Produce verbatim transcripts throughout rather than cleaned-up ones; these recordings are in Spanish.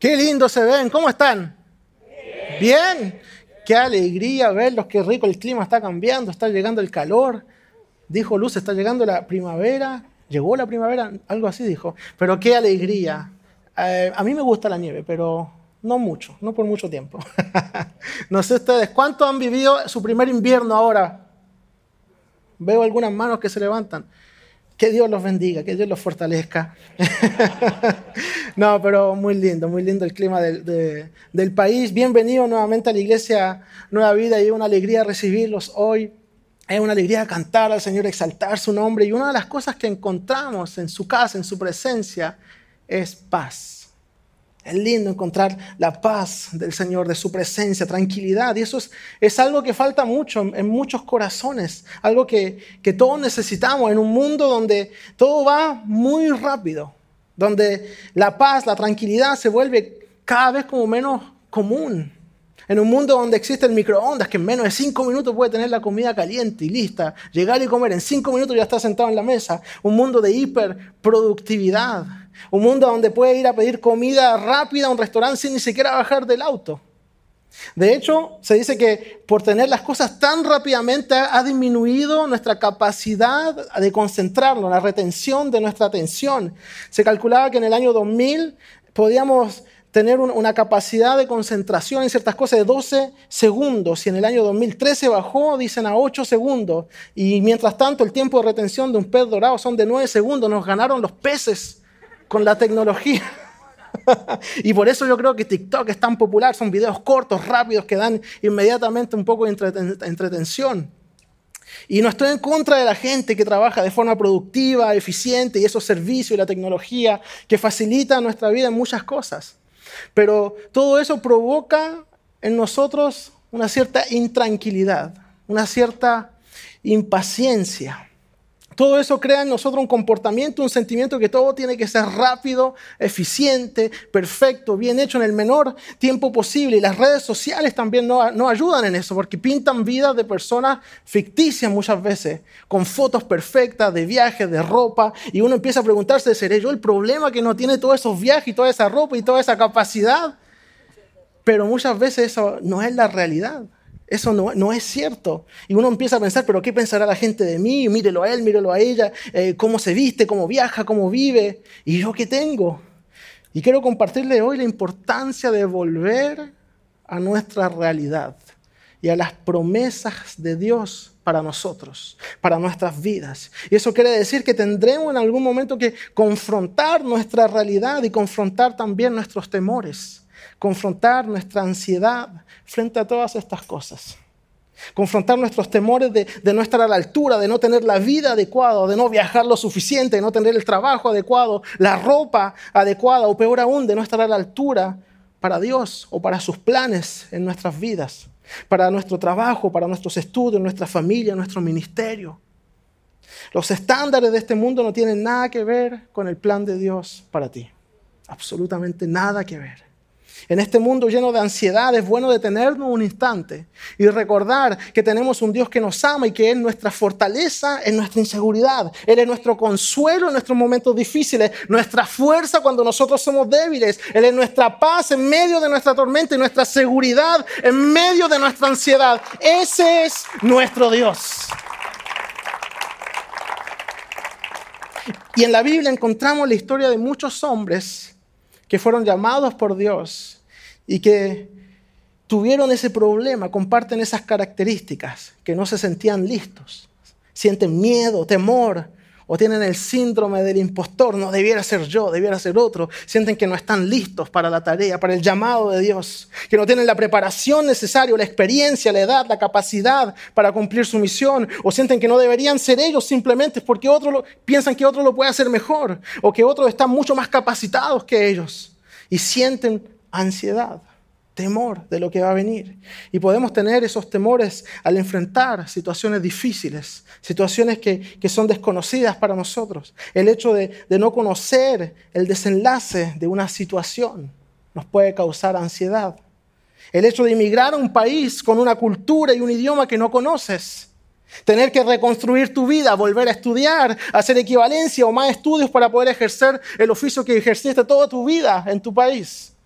Qué lindo se ven. ¿Cómo están? Bien. Bien. Qué alegría verlos, qué rico el clima está cambiando, está llegando el calor. Dijo Luz, está llegando la primavera. Llegó la primavera, algo así dijo. Pero qué alegría. Eh, a mí me gusta la nieve, pero no mucho, no por mucho tiempo. No sé ustedes, ¿cuántos han vivido su primer invierno ahora? Veo algunas manos que se levantan. Que Dios los bendiga, que Dios los fortalezca. No, pero muy lindo, muy lindo el clima del, de, del país. Bienvenido nuevamente a la Iglesia Nueva Vida y es una alegría recibirlos hoy. Es una alegría cantar al Señor, exaltar su nombre. Y una de las cosas que encontramos en su casa, en su presencia, es paz. Es lindo encontrar la paz del Señor, de su presencia, tranquilidad. Y eso es, es algo que falta mucho en, en muchos corazones. Algo que, que todos necesitamos en un mundo donde todo va muy rápido. Donde la paz, la tranquilidad se vuelve cada vez como menos común. En un mundo donde existe el microondas, que en menos de cinco minutos puede tener la comida caliente y lista. Llegar y comer en cinco minutos ya está sentado en la mesa. Un mundo de hiperproductividad. Un mundo donde puede ir a pedir comida rápida a un restaurante sin ni siquiera bajar del auto. De hecho, se dice que por tener las cosas tan rápidamente ha disminuido nuestra capacidad de concentrarnos, la retención de nuestra atención. Se calculaba que en el año dos mil podíamos tener una capacidad de concentración en ciertas cosas de doce segundos y en el año dos mil trece bajó, dicen, a ocho segundos. Y mientras tanto el tiempo de retención de un pez dorado son de nueve segundos. Nos ganaron los peces con la tecnología. Y por eso yo creo que TikTok es tan popular. Son videos cortos, rápidos, que dan inmediatamente un poco de entreten- entretención. Y no estoy en contra de la gente que trabaja de forma productiva, eficiente, y esos servicios y la tecnología que facilita nuestra vida en muchas cosas. Pero todo eso provoca en nosotros una cierta intranquilidad, una cierta impaciencia. Todo eso crea en nosotros un comportamiento, un sentimiento que todo tiene que ser rápido, eficiente, perfecto, bien hecho en el menor tiempo posible. Y las redes sociales también no, no ayudan en eso, porque pintan vidas de personas ficticias muchas veces, con fotos perfectas de viajes, de ropa, y uno empieza a preguntarse, ¿seré yo el problema que no tiene todos esos viajes y toda esa ropa y toda esa capacidad? Pero muchas veces eso no es la realidad. Eso no, no es cierto. Y uno empieza a pensar, ¿pero qué pensará la gente de mí? Mírelo a él, mírelo a ella, eh, cómo se viste, cómo viaja, cómo vive. ¿Y yo qué tengo? Y quiero compartirle hoy la importancia de volver a nuestra realidad y a las promesas de Dios para nosotros, para nuestras vidas. Y eso quiere decir que tendremos en algún momento que confrontar nuestra realidad y confrontar también nuestros temores. Confrontar nuestra ansiedad frente a todas estas cosas. Confrontar nuestros temores de, de no estar a la altura, de no tener la vida adecuada, de no viajar lo suficiente, de no tener el trabajo adecuado, la ropa adecuada, o peor aún, de no estar a la altura para Dios o para sus planes en nuestras vidas, para nuestro trabajo, para nuestros estudios, nuestra familia, nuestro ministerio. Los estándares de este mundo no tienen nada que ver con el plan de Dios para ti. Absolutamente nada que ver. En este mundo lleno de ansiedad es bueno detenernos un instante y recordar que tenemos un Dios que nos ama y que es nuestra fortaleza en nuestra inseguridad. Él es nuestro consuelo en nuestros momentos difíciles, nuestra fuerza cuando nosotros somos débiles. Él es nuestra paz en medio de nuestra tormenta y nuestra seguridad en medio de nuestra ansiedad. Ese es nuestro Dios. Y en la Biblia encontramos la historia de muchos hombres que fueron llamados por Dios y que tuvieron ese problema, comparten esas características, que no se sentían listos, sienten miedo, temor, o tienen el síndrome del impostor, no debiera ser yo, debiera ser otro, sienten que no están listos para la tarea, para el llamado de Dios, que no tienen la preparación necesaria, la experiencia, la edad, la capacidad para cumplir su misión, o sienten que no deberían ser ellos simplemente porque otros lo, piensan que otro lo puede hacer mejor, o que otros están mucho más capacitados que ellos, y sienten ansiedad, temor de lo que va a venir. Y podemos tener esos temores al enfrentar situaciones difíciles, situaciones que, que son desconocidas para nosotros. El hecho de, de no conocer el desenlace de una situación nos puede causar ansiedad. El hecho de emigrar a un país con una cultura y un idioma que no conoces. Tener que reconstruir tu vida, volver a estudiar, hacer equivalencia o más estudios para poder ejercer el oficio que ejerciste toda tu vida en tu país.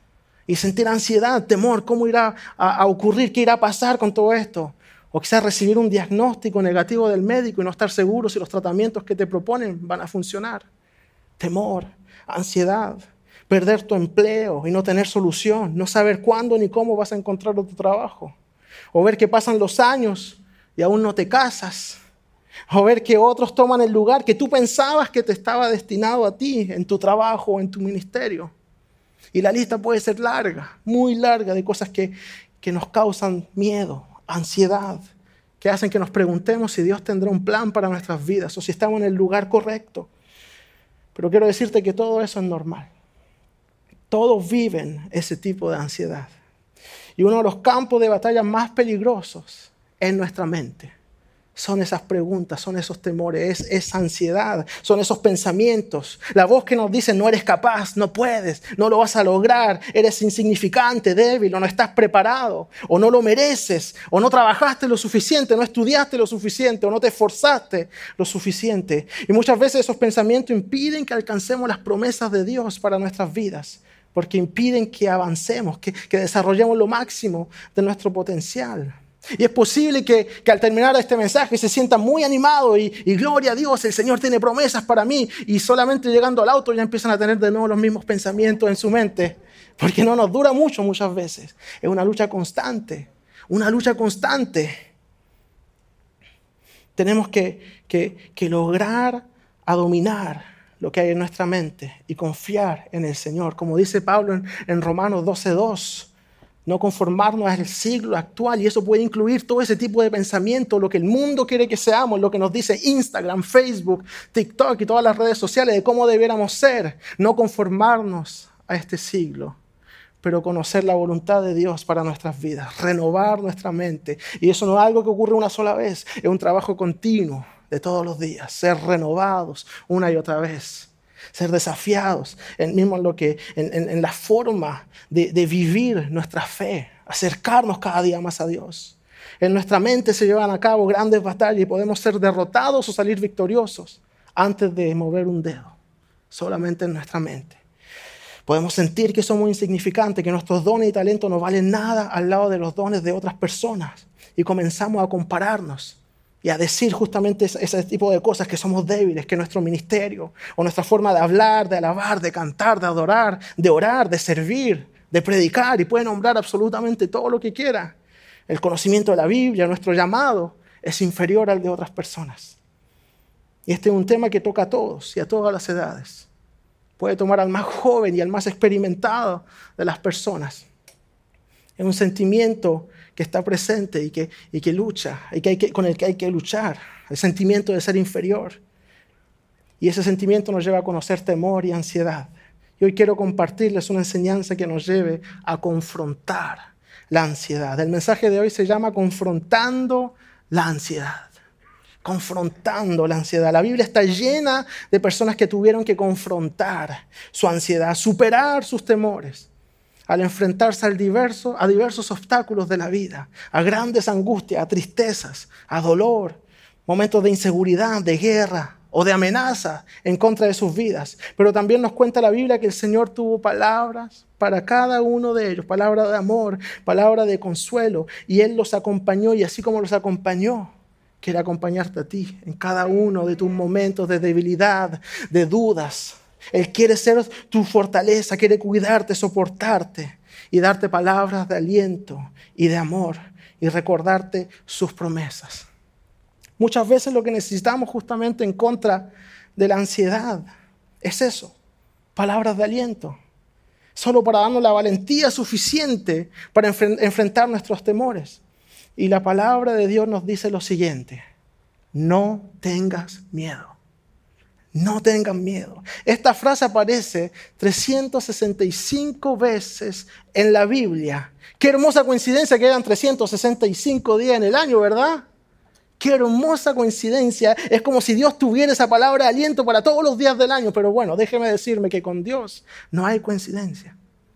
y sentir ansiedad, temor, cómo irá a, a ocurrir, qué irá a pasar con todo esto. O quizás recibir un diagnóstico negativo del médico y no estar seguro si los tratamientos que te proponen van a funcionar. Temor, ansiedad, perder tu empleo y no tener solución, no saber cuándo ni cómo vas a encontrar otro trabajo. O ver que pasan los años y aún no te casas. O ver que otros toman el lugar que tú pensabas que te estaba destinado a ti en tu trabajo o en tu ministerio. Y la lista puede ser larga, muy larga, de cosas que, que nos causan miedo, ansiedad, que hacen que nos preguntemos si Dios tendrá un plan para nuestras vidas o si estamos en el lugar correcto. Pero quiero decirte que todo eso es normal. Todos viven ese tipo de ansiedad. Y uno de los campos de batalla más peligrosos es nuestra mente. Son esas preguntas, son esos temores, es esa ansiedad, son esos pensamientos. La voz que nos dice no eres capaz, no puedes, no lo vas a lograr, eres insignificante, débil, o no estás preparado, o no lo mereces, o no trabajaste lo suficiente, no estudiaste lo suficiente, o no te esforzaste lo suficiente. Y muchas veces esos pensamientos impiden que alcancemos las promesas de Dios para nuestras vidas, porque impiden que avancemos, que, que desarrollemos lo máximo de nuestro potencial. Y es posible que, que al terminar este mensaje se sienta muy animado y, y gloria a Dios, el Señor tiene promesas para mí, y solamente llegando al auto ya empiezan a tener de nuevo los mismos pensamientos en su mente, porque no nos dura mucho muchas veces. Es una lucha constante, una lucha constante. Tenemos que, que, que lograr a dominar lo que hay en nuestra mente y confiar en el Señor. Como dice Pablo en, en Romanos doce dos. No conformarnos al siglo actual, y eso puede incluir todo ese tipo de pensamiento, lo que el mundo quiere que seamos, lo que nos dice Instagram, Facebook, TikTok y todas las redes sociales de cómo debiéramos ser. No conformarnos a este siglo, pero conocer la voluntad de Dios para nuestras vidas, renovar nuestra mente. Y eso no es algo que ocurre una sola vez, es un trabajo continuo de todos los días, ser renovados una y otra vez. Ser desafiados en, mismo en, lo que, en, en, en la forma de, de vivir nuestra fe, acercarnos cada día más a Dios. En nuestra mente se llevan a cabo grandes batallas y podemos ser derrotados o salir victoriosos antes de mover un dedo, solamente en nuestra mente. Podemos sentir que somos insignificantes, que nuestros dones y talentos no valen nada al lado de los dones de otras personas, y comenzamos a compararnos y a decir justamente ese, ese tipo de cosas, que somos débiles, que nuestro ministerio o nuestra forma de hablar, de alabar, de cantar, de adorar, de orar, de servir, de predicar, y puede nombrar absolutamente todo lo que quiera. El conocimiento de la Biblia, nuestro llamado, es inferior al de otras personas. Y este es un tema que toca a todos y a todas las edades. Puede tomar al más joven y al más experimentado de las personas. Es un sentimiento que está presente y que, y que lucha, y que hay que, con el que hay que luchar. El sentimiento de ser inferior. Y ese sentimiento nos lleva a conocer temor y ansiedad. Y hoy quiero compartirles una enseñanza que nos lleve a confrontar la ansiedad. El mensaje de hoy se llama Confrontando la ansiedad. Confrontando la ansiedad. La Biblia está llena de personas que tuvieron que confrontar su ansiedad, superar sus temores, al enfrentarse al diverso, a diversos obstáculos de la vida, a grandes angustias, a tristezas, a dolor, momentos de inseguridad, de guerra o de amenaza en contra de sus vidas. Pero también nos cuenta la Biblia que el Señor tuvo palabras para cada uno de ellos, palabras de amor, palabras de consuelo, y Él los acompañó, y así como los acompañó, quiere acompañarte a ti en cada uno de tus momentos de debilidad, de dudas. Él quiere ser tu fortaleza, quiere cuidarte, soportarte y darte palabras de aliento y de amor y recordarte sus promesas. Muchas veces lo que necesitamos justamente en contra de la ansiedad es eso, palabras de aliento, solo para darnos la valentía suficiente para enfrentar nuestros temores. Y la palabra de Dios nos dice lo siguiente: no tengas miedo. No tengan miedo. Esta frase aparece trescientas sesenta y cinco veces en la Biblia. Qué hermosa coincidencia que eran trescientos sesenta y cinco días en el año, ¿verdad? Qué hermosa coincidencia. Es como si Dios tuviera esa palabra de aliento para todos los días del año. Pero bueno, déjeme decirme que con Dios no hay coincidencia.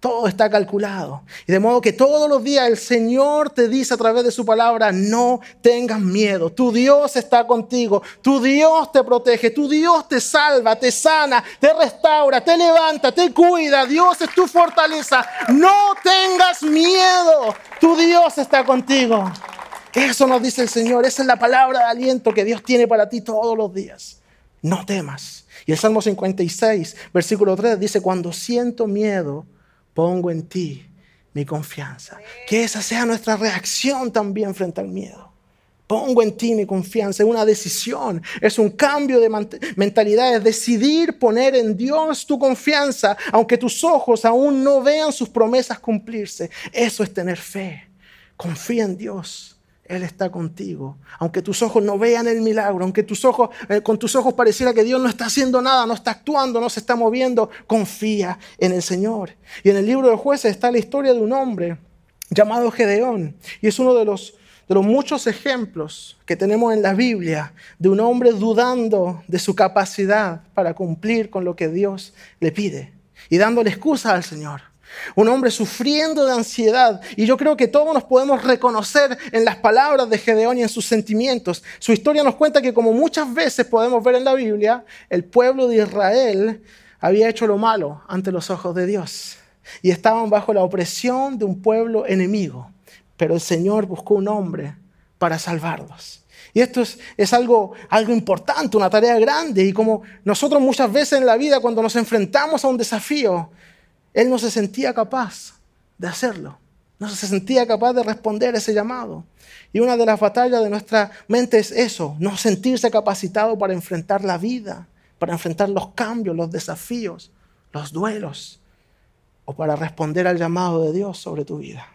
Todo está calculado. Y de modo que todos los días el Señor te dice a través de su palabra, no tengas miedo. Tu Dios está contigo. Tu Dios te protege. Tu Dios te salva, te sana, te restaura, te levanta, te cuida. Dios es tu fortaleza. No tengas miedo. Tu Dios está contigo. Eso nos dice el Señor. Esa es la palabra de aliento que Dios tiene para ti todos los días. No temas. Y el Salmo cincuenta y seis, versículo tres dice, cuando siento miedo, pongo en ti mi confianza. Que esa sea nuestra reacción también frente al miedo. Pongo en ti mi confianza. Es una decisión, es un cambio de mentalidad, es decidir poner en Dios tu confianza, aunque tus ojos aún no vean sus promesas cumplirse. Eso es tener fe. Confía en Dios. Él está contigo. Aunque tus ojos no vean el milagro, aunque tus ojos, eh, con tus ojos pareciera que Dios no está haciendo nada, no está actuando, no se está moviendo, confía en el Señor. Y en el libro de Jueces está la historia de un hombre llamado Gedeón. Y es uno de los, de los muchos ejemplos que tenemos en la Biblia de un hombre dudando de su capacidad para cumplir con lo que Dios le pide y dándole excusas al Señor. Un hombre sufriendo de ansiedad. Y yo creo que todos nos podemos reconocer en las palabras de Gedeón y en sus sentimientos. Su historia nos cuenta que, como muchas veces podemos ver en la Biblia, el pueblo de Israel había hecho lo malo ante los ojos de Dios. Y estaban bajo la opresión de un pueblo enemigo. Pero el Señor buscó un hombre para salvarlos. Y esto es, es algo, algo importante, una tarea grande. Y como nosotros muchas veces en la vida, cuando nos enfrentamos a un desafío, Él no se sentía capaz de hacerlo. No se sentía capaz de responder a ese llamado. Y una de las batallas de nuestra mente es eso, no sentirse capacitado para enfrentar la vida, para enfrentar los cambios, los desafíos, los duelos, o para responder al llamado de Dios sobre tu vida.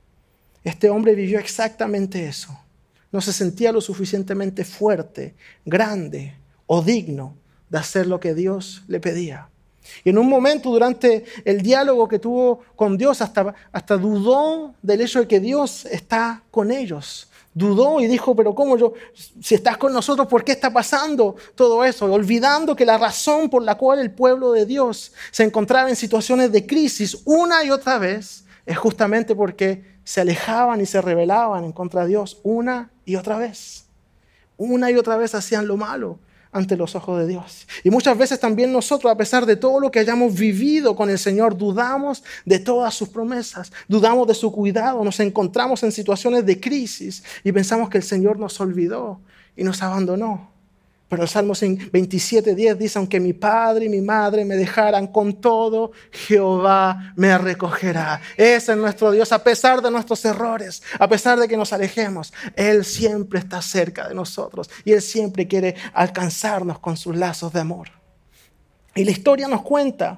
Este hombre vivió exactamente eso. No se sentía lo suficientemente fuerte, grande o digno de hacer lo que Dios le pedía. Y en un momento durante el diálogo que tuvo con Dios, hasta, hasta dudó del hecho de que Dios está con ellos. Dudó y dijo, pero ¿cómo yo? Si estás con nosotros, ¿por qué está pasando todo eso? Olvidando que la razón por la cual el pueblo de Dios se encontraba en situaciones de crisis una y otra vez es justamente porque se alejaban y se rebelaban en contra de Dios una y otra vez. Una y otra vez hacían lo malo ante los ojos de Dios. Y muchas veces también nosotros, a pesar de todo lo que hayamos vivido con el Señor, dudamos de todas sus promesas, dudamos de su cuidado, nos encontramos en situaciones de crisis y pensamos que el Señor nos olvidó y nos abandonó. Pero el Salmo veintisiete diez dice, aunque mi padre y mi madre me dejaran, con todo Jehová me recogerá. Ese es nuestro Dios, a pesar de nuestros errores, a pesar de que nos alejemos. Él siempre está cerca de nosotros y Él siempre quiere alcanzarnos con sus lazos de amor. Y la historia nos cuenta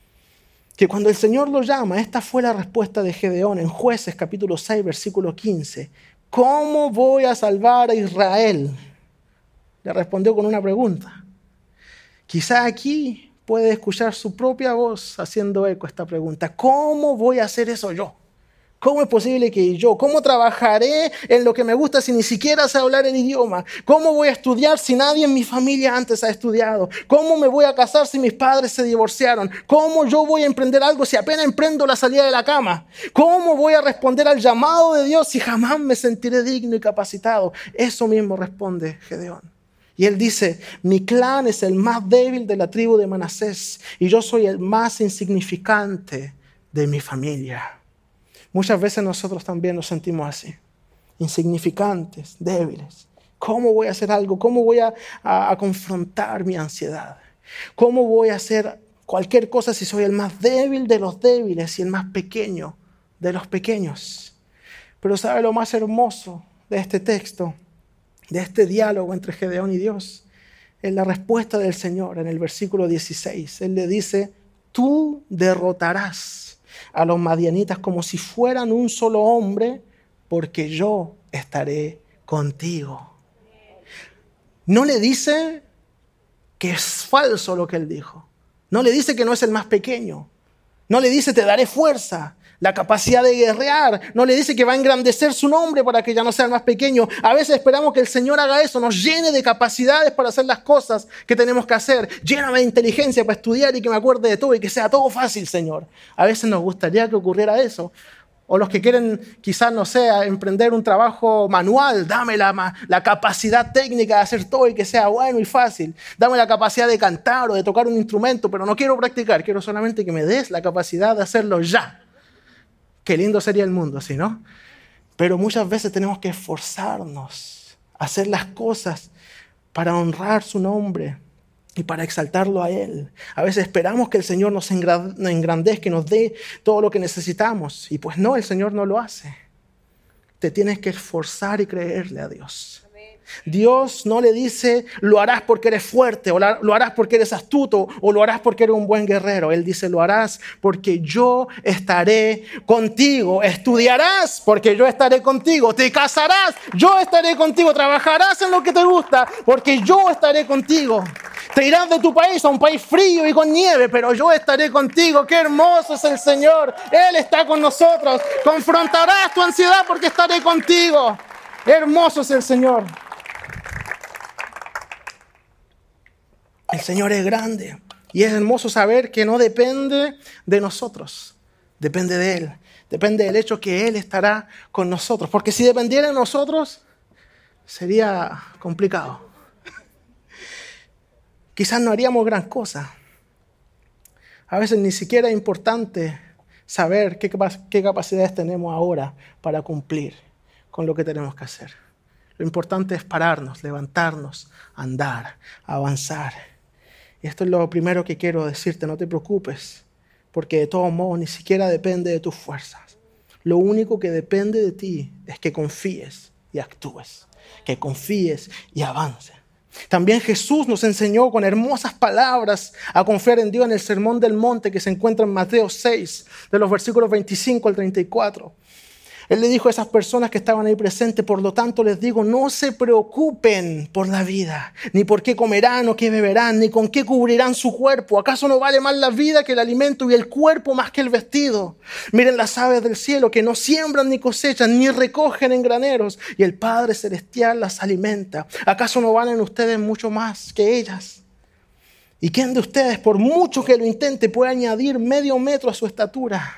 que cuando el Señor lo llama, esta fue la respuesta de Gedeón en Jueces capítulo seis, versículo quince. ¿Cómo voy a salvar a Israel? Le respondió con una pregunta. Quizá aquí puede escuchar su propia voz haciendo eco esta pregunta. ¿Cómo voy a hacer eso yo? ¿Cómo es posible que yo? ¿Cómo trabajaré en lo que me gusta si ni siquiera sé hablar el idioma? ¿Cómo voy a estudiar si nadie en mi familia antes ha estudiado? ¿Cómo me voy a casar si mis padres se divorciaron? ¿Cómo yo voy a emprender algo si apenas emprendo la salida de la cama? ¿Cómo voy a responder al llamado de Dios si jamás me sentiré digno y capacitado? Eso mismo responde Gedeón. Y él dice, mi clan es el más débil de la tribu de Manasés y yo soy el más insignificante de mi familia. Muchas veces nosotros también nos sentimos así, insignificantes, débiles. ¿Cómo voy a hacer algo? ¿Cómo voy a, a, a confrontar mi ansiedad? ¿Cómo voy a hacer cualquier cosa si soy el más débil de los débiles y el más pequeño de los pequeños? Pero ¿sabe lo más hermoso de este texto? De este diálogo entre Gedeón y Dios, es la respuesta del Señor en el versículo dieciséis. Él le dice, tú derrotarás a los madianitas como si fueran un solo hombre, porque yo estaré contigo. No le dice que es falso lo que él dijo. No le dice que no es el más pequeño. No le dice te daré fuerza. La capacidad de guerrear. No le dice que va a engrandecer su nombre para que ya no sea el más pequeño. A veces esperamos que el Señor haga eso, nos llene de capacidades para hacer las cosas que tenemos que hacer. Lléname de inteligencia para estudiar y que me acuerde de todo y que sea todo fácil, Señor. A veces nos gustaría que ocurriera eso. O los que quieren, quizás, no sé, emprender un trabajo manual. Dame la, la capacidad técnica de hacer todo y que sea bueno y fácil. Dame la capacidad de cantar o de tocar un instrumento, pero no quiero practicar. Quiero solamente que me des la capacidad de hacerlo ya. Qué lindo sería el mundo, ¿sí, no? Pero muchas veces tenemos que esforzarnos a hacer las cosas para honrar su nombre y para exaltarlo a Él. A veces esperamos que el Señor nos engrandezca y nos dé todo lo que necesitamos. Y pues no, el Señor no lo hace. Te tienes que esforzar y creerle a Dios. Dios no le dice, lo harás porque eres fuerte, o lo harás porque eres astuto, o lo harás porque eres un buen guerrero. Él dice, lo harás porque yo estaré contigo. Estudiarás porque yo estaré contigo. Te casarás, yo estaré contigo. Trabajarás en lo que te gusta porque yo estaré contigo. Te irás de tu país a un país frío y con nieve, pero yo estaré contigo. ¡Qué hermoso es el Señor! Él está con nosotros. Confrontarás tu ansiedad porque estaré contigo. ¡Hermoso es el Señor! El Señor es grande y es hermoso saber que no depende de nosotros, depende de Él, depende del hecho que Él estará con nosotros, porque si dependiera de nosotros sería complicado. Quizás no haríamos gran cosa. A veces ni siquiera es importante saber qué, capac- qué capacidades tenemos ahora para cumplir con lo que tenemos que hacer. Lo importante es pararnos, levantarnos, andar, avanzar. Y esto es lo primero que quiero decirte, no te preocupes, porque de todos modos ni siquiera depende de tus fuerzas. Lo único que depende de ti es que confíes y actúes, que confíes y avances. También Jesús nos enseñó con hermosas palabras a confiar en Dios en el Sermón del Monte que se encuentra en Mateo seis, de los versículos veinticinco al treinta y cuatro. Él le dijo a esas personas que estaban ahí presentes, por lo tanto les digo, no se preocupen por la vida, ni por qué comerán o qué beberán, ni con qué cubrirán su cuerpo. ¿Acaso no vale más la vida que el alimento y el cuerpo más que el vestido? Miren las aves del cielo que no siembran ni cosechan, ni recogen en graneros, y el Padre Celestial las alimenta. ¿Acaso no valen ustedes mucho más que ellas? ¿Y quién de ustedes, por mucho que lo intente, puede añadir medio metro a su estatura?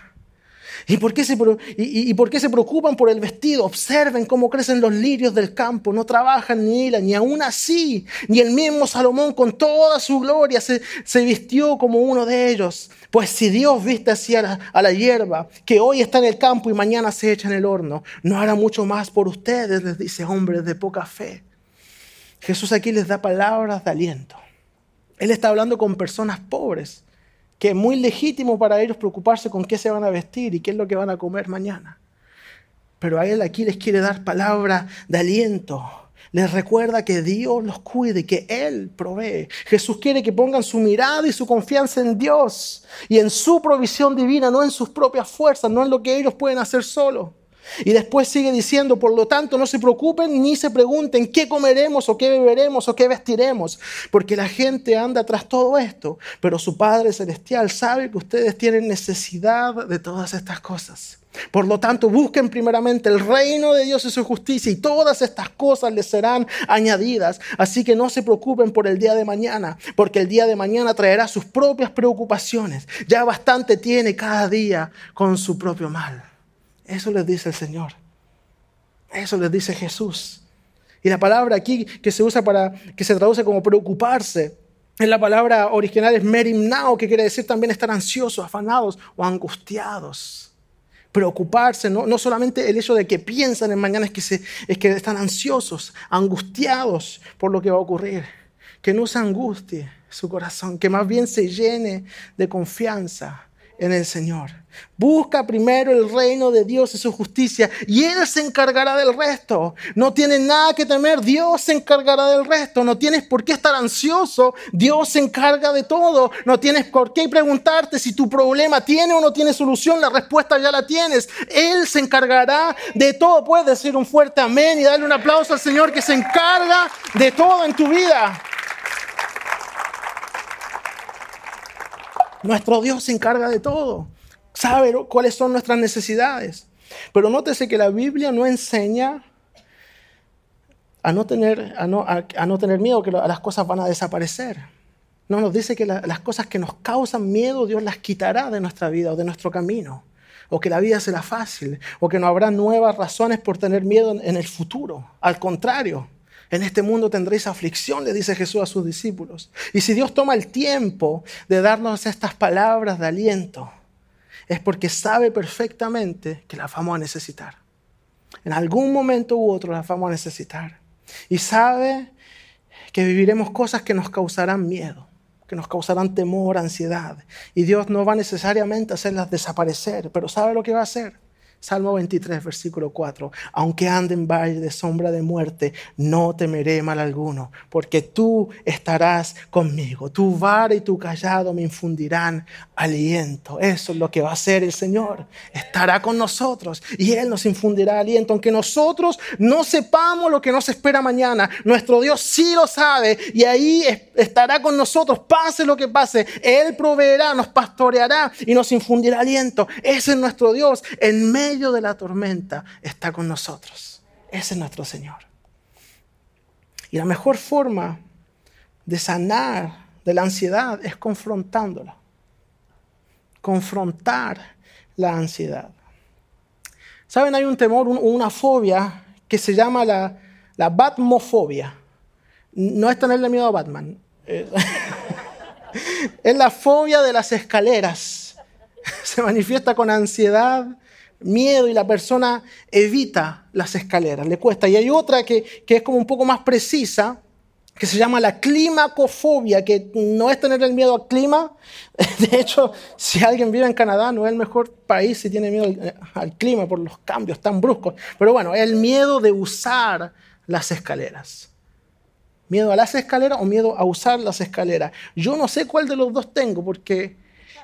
¿Y por, qué se, y, ¿Y por qué se preocupan por el vestido? Observen cómo crecen los lirios del campo. No trabajan ni hilan, ni aún así, ni el mismo Salomón con toda su gloria se, se vistió como uno de ellos. Pues si Dios viste así a la, a la hierba, que hoy está en el campo y mañana se echa en el horno, ¿no hará mucho más por ustedes? Les dice, hombres de poca fe. Jesús aquí les da palabras de aliento. Él está hablando con personas pobres, que es muy legítimo para ellos preocuparse con qué se van a vestir y qué es lo que van a comer mañana. Pero a Él aquí les quiere dar palabra de aliento. Les recuerda que Dios los cuide y que Él provee. Jesús quiere que pongan su mirada y su confianza en Dios y en su provisión divina, no en sus propias fuerzas, no en lo que ellos pueden hacer solos. Y después sigue diciendo, por lo tanto, no se preocupen ni se pregunten qué comeremos o qué beberemos o qué vestiremos, porque la gente anda tras todo esto, pero su Padre Celestial sabe que ustedes tienen necesidad de todas estas cosas. Por lo tanto, busquen primeramente el reino de Dios y su justicia y todas estas cosas les serán añadidas. Así que no se preocupen por el día de mañana, porque el día de mañana traerá sus propias preocupaciones. Ya bastante tiene cada día con su propio mal. Eso les dice el Señor. Eso les dice Jesús. Y la palabra aquí que se usa para, que se traduce como preocuparse, en la palabra original es merimnao, que quiere decir también estar ansiosos, afanados o angustiados. Preocuparse, no, no solamente el hecho de que piensan en mañana, es que, se, es que están ansiosos, angustiados por lo que va a ocurrir. Que no se angustie su corazón, que más bien se llene de confianza en el Señor. Busca primero el reino de Dios y su justicia y Él se encargará del resto. No tienes nada que temer, Dios se encargará del resto. No tienes por qué estar ansioso, Dios se encarga de todo. No tienes por qué preguntarte si tu problema tiene o no tiene solución, la respuesta ya la tienes. Él se encargará de todo. Puedes decir un fuerte amén y darle un aplauso al Señor que se encarga de todo en tu vida. Nuestro Dios se encarga de todo. sabe cuáles son nuestras necesidades. Pero nótese que la Biblia no enseña a no tener, a no, a, a no tener miedo, que las cosas van a desaparecer. No nos dice que la, las cosas que nos causan miedo, Dios las quitará de nuestra vida o de nuestro camino. O que la vida será fácil, o que no habrá nuevas razones por tener miedo en, en el futuro. Al contrario, en este mundo tendréis aflicción, le dice Jesús a sus discípulos. Y si Dios toma el tiempo de darnos estas palabras de aliento, es porque sabe perfectamente que las vamos a necesitar. En algún momento u otro las vamos a necesitar. Y sabe que viviremos cosas que nos causarán miedo, que nos causarán temor, ansiedad. Y Dios no va necesariamente a hacerlas desaparecer, pero ¿sabe lo que va a hacer? Salmo veintitrés, versículo cuatro. Aunque ande en valle de sombra de muerte, no temeré mal alguno, porque tú estarás conmigo. Tu vara y tu cayado me infundirán aliento. Eso es lo que va a hacer el Señor. Estará con nosotros y Él nos infundirá aliento. Aunque nosotros no sepamos lo que nos espera mañana, nuestro Dios sí lo sabe y ahí estará con nosotros. Pase lo que pase, Él proveerá, nos pastoreará y nos infundirá aliento. Ese es nuestro Dios. En medio de la tormenta está con nosotros. Ese es nuestro Señor. Y la mejor forma de sanar de la ansiedad es confrontándola. Confrontar la ansiedad. ¿Saben? Hay un temor, un, una fobia que se llama la, la batmofobia. No es tenerle miedo a Batman. Es la fobia de las escaleras. Se manifiesta con ansiedad, miedo y la persona evita las escaleras, le cuesta. Y hay otra que, que es como un poco más precisa, que se llama la climacofobia, que no es tener el miedo al clima. De hecho, si alguien vive en Canadá, no es el mejor país si tiene miedo al, al clima por los cambios tan bruscos. Pero bueno, es el miedo de usar las escaleras. ¿Miedo a las escaleras o miedo a usar las escaleras? Yo no sé cuál de los dos tengo, porque...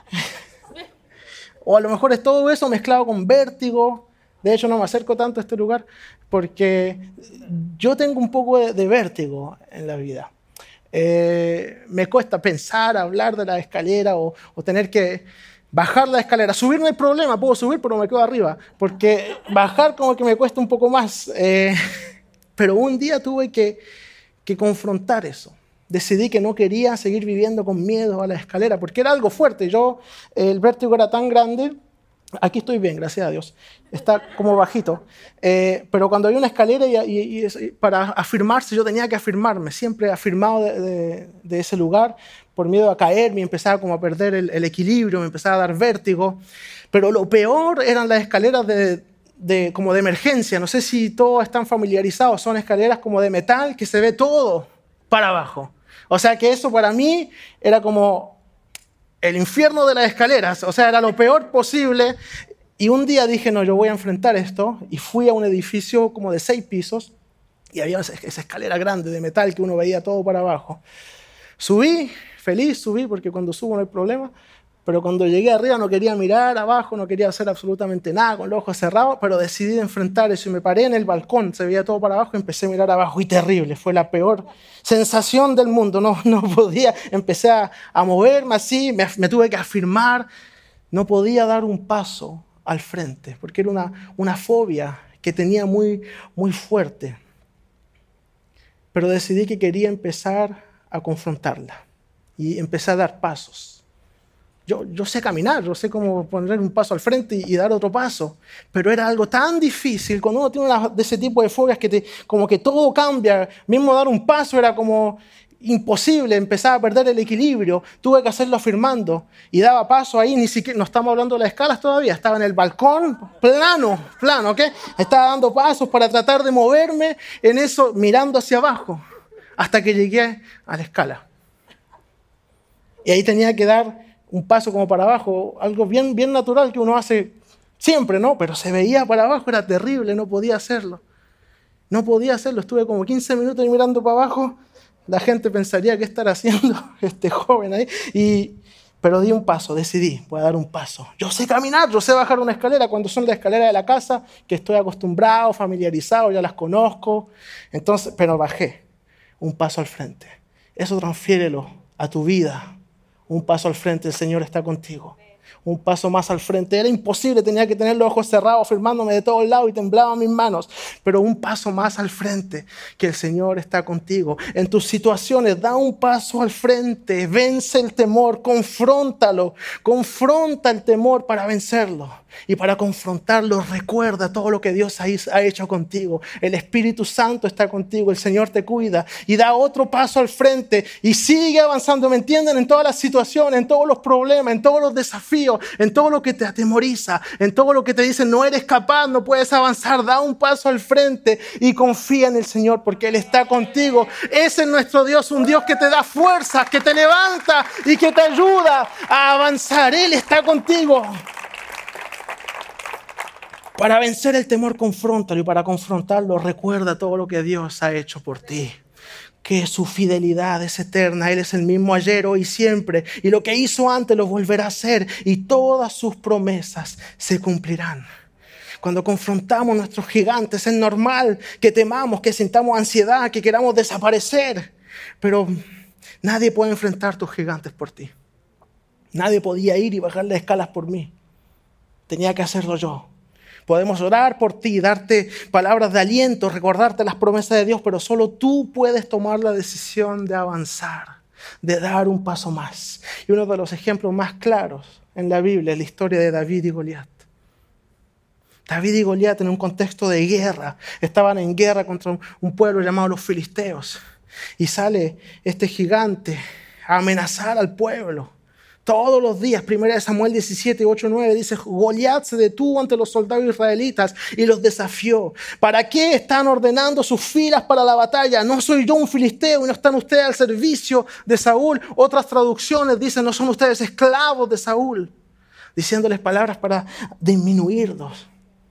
O a lo mejor es todo eso mezclado con vértigo. De hecho, no me acerco tanto a este lugar porque yo tengo un poco de, de vértigo en la vida. Eh, me cuesta pensar, hablar de la escalera o, o tener que bajar la escalera. Subir no hay problema, puedo subir, pero me quedo arriba. Porque bajar como que me cuesta un poco más. Eh, pero un día tuve que, que confrontar eso. Decidí que no quería seguir viviendo con miedo a la escalera, porque era algo fuerte. Yo, el vértigo era tan grande. Aquí estoy bien, gracias a Dios. Está como bajito. Eh, pero cuando había una escalera y, y, y para afirmarse, yo tenía que afirmarme. Siempre afirmado de, de, de ese lugar por miedo a caer. Me empezaba como a perder el, el equilibrio, me empezaba a dar vértigo. Pero lo peor eran las escaleras de, de, como de emergencia. No sé si todos están familiarizados. Son escaleras como de metal que se ve todo para abajo. O sea que eso para mí era como el infierno de las escaleras. O sea, era lo peor posible. Y un día dije, no, yo voy a enfrentar esto. Y fui a un edificio como de seis pisos. Y había esa escalera grande de metal que uno veía todo para abajo. Subí, feliz subí, porque cuando subo no hay problema. Pero cuando llegué arriba no quería mirar abajo, no quería hacer absolutamente nada con los ojos cerrados, pero decidí enfrentar eso y me paré en el balcón, se veía todo para abajo y empecé a mirar abajo y terrible, fue la peor sensación del mundo, no, no podía, empecé a, a moverme así, me, me tuve que afirmar, no podía dar un paso al frente, porque era una, una fobia que tenía muy, muy fuerte, pero decidí que quería empezar a confrontarla y empecé a dar pasos. Yo, yo sé caminar, yo sé cómo poner un paso al frente y, y dar otro paso, pero era algo tan difícil cuando uno tiene una, de ese tipo de fobias que te, como que todo cambia, mismo dar un paso era como imposible, empezaba a perder el equilibrio, tuve que hacerlo afirmando y daba paso ahí, ni siquiera, no estamos hablando de las escalas todavía, estaba en el balcón, plano, plano, ¿ok? Estaba dando pasos para tratar de moverme en eso, mirando hacia abajo, hasta que llegué a la escala. Y ahí tenía que dar un paso como para abajo, algo bien, bien natural que uno hace siempre, ¿no? Pero se veía para abajo, era terrible, no podía hacerlo. No podía hacerlo, estuve como quince minutos mirando para abajo, la gente pensaría qué estará haciendo este joven ahí, y, pero di un paso, decidí, voy a dar un paso. Yo sé caminar, yo sé bajar una escalera, cuando son las escaleras de la casa, que estoy acostumbrado, familiarizado, ya las conozco, entonces, pero bajé un paso al frente. Eso transfiérelo a tu vida. Un paso al frente, el Señor está contigo. Un paso más al frente. Era imposible, tenía que tener los ojos cerrados, firmándome de todos lados y temblaban mis manos. Pero un paso más al frente, que el Señor está contigo. En tus situaciones, da un paso al frente, vence el temor, confróntalo, confronta el temor para vencerlo. Y para confrontarlo, recuerda todo lo que Dios ha hecho contigo. El Espíritu Santo está contigo, el Señor te cuida. Y da otro paso al frente y sigue avanzando. ¿Me entienden? En todas las situaciones, en todos los problemas, en todos los desafíos, en todo lo que te atemoriza, en todo lo que te dicen no eres capaz, no puedes avanzar. Da un paso al frente y confía en el Señor porque Él está contigo. Ese es nuestro Dios, un Dios que te da fuerzas, que te levanta y que te ayuda a avanzar. Él está contigo. Para vencer el temor, confróntalo, y para confrontarlo, recuerda todo lo que Dios ha hecho por ti. Que su fidelidad es eterna. Él es el mismo ayer, hoy y siempre. Y lo que hizo antes lo volverá a hacer. Y todas sus promesas se cumplirán. Cuando confrontamos nuestros gigantes, es normal que temamos, que sintamos ansiedad, que queramos desaparecer. Pero nadie puede enfrentar tus gigantes por ti. Nadie podía ir y bajar las escalas por mí. Tenía que hacerlo yo. Podemos orar por ti, darte palabras de aliento, recordarte las promesas de Dios, pero solo tú puedes tomar la decisión de avanzar, de dar un paso más. Y uno de los ejemplos más claros en la Biblia es la historia de David y Goliat. David y Goliat, en un contexto de guerra, estaban en guerra contra un pueblo llamado los filisteos. Y sale este gigante a amenazar al pueblo. Todos los días, primera de Samuel diecisiete, ocho, nueve, dice, Goliat se detuvo ante los soldados israelitas y los desafió. ¿Para qué están ordenando sus filas para la batalla? ¿No soy yo un filisteo y no están ustedes al servicio de Saúl? Otras traducciones dicen, ¿no son ustedes esclavos de Saúl? Diciéndoles palabras para disminuirlos,